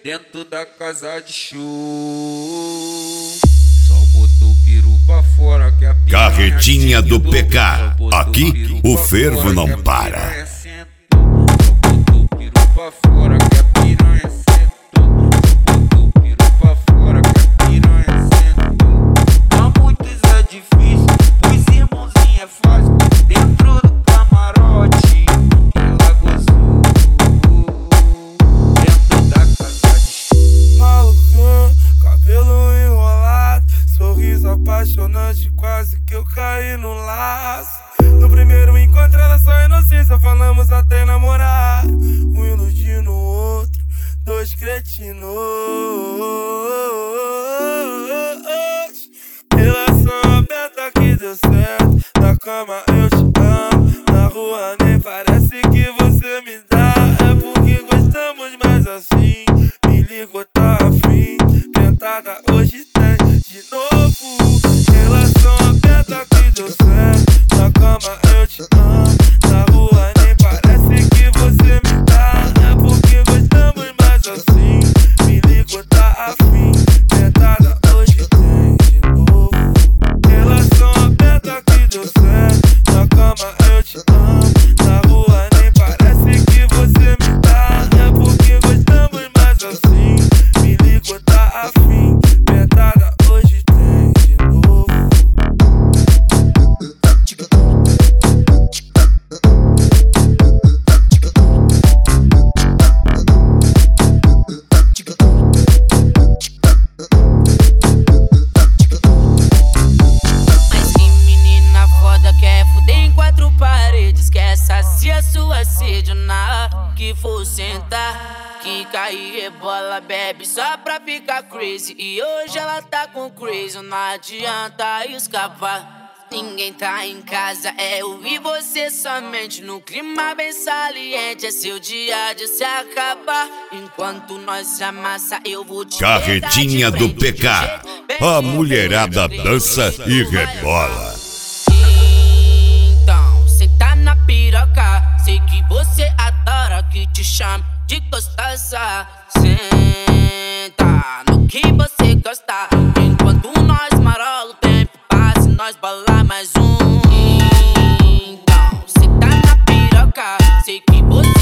dentro da casa de show. Só botou o peru pra fora que a piranha Carretinha do PK. Aqui o fervo não para. Só botou o peru pra fora que a piranha sentou. Só botou o peru pra fora que a piranha sentou. Pra muitos é difícil, os irmãozinhos é fácil. Dentro do camarote ela gozou. Dentro da casa de show. Malucão, cabelo enrolado, sorriso apaixonante, quase que eu caí no laço. No primeiro encontro era só inocência, falamos até namorar. Um iludindo o outro, dois cretinos. Relação aberta que deu certo, na cama eu te amo, na rua nem parece que você me dá. É porque gostamos mais assim, me ligou, tá afim, tentada hoje tem de novo. Relação aberta que deu certo, na cama eu te amo, na rua nem parece que você me dá. É porque gostamos mais assim, me ligou, tá afim, tentada hoje tem de novo. Relação aberta que deu certo, na cama eu te amo, na rua nem parece que você me dá. É porque gostamos mais assim, me ligou, tá afim, tentada hoje tem de novo. Mas que menina foda quer fuder em quatro paredes, quer saciar sua sede na que for sentar, que cair rebola, bebe só pra ficar crazy. E hoje ela tá com crazy, não adianta escapar. Ninguém tá em casa, é eu e você somente. No clima bem saliente, é seu dia de se acabar. Enquanto nós se amassa, eu vou te Carretinha do PK. A mulherada dança e rebola. Então, senta na piroca, sei que você adora que te chame de gostosa. Senta no que você gosta, enquanto nós marola o tempo passa e nós bola mais um. Então, senta na piroca, sei que você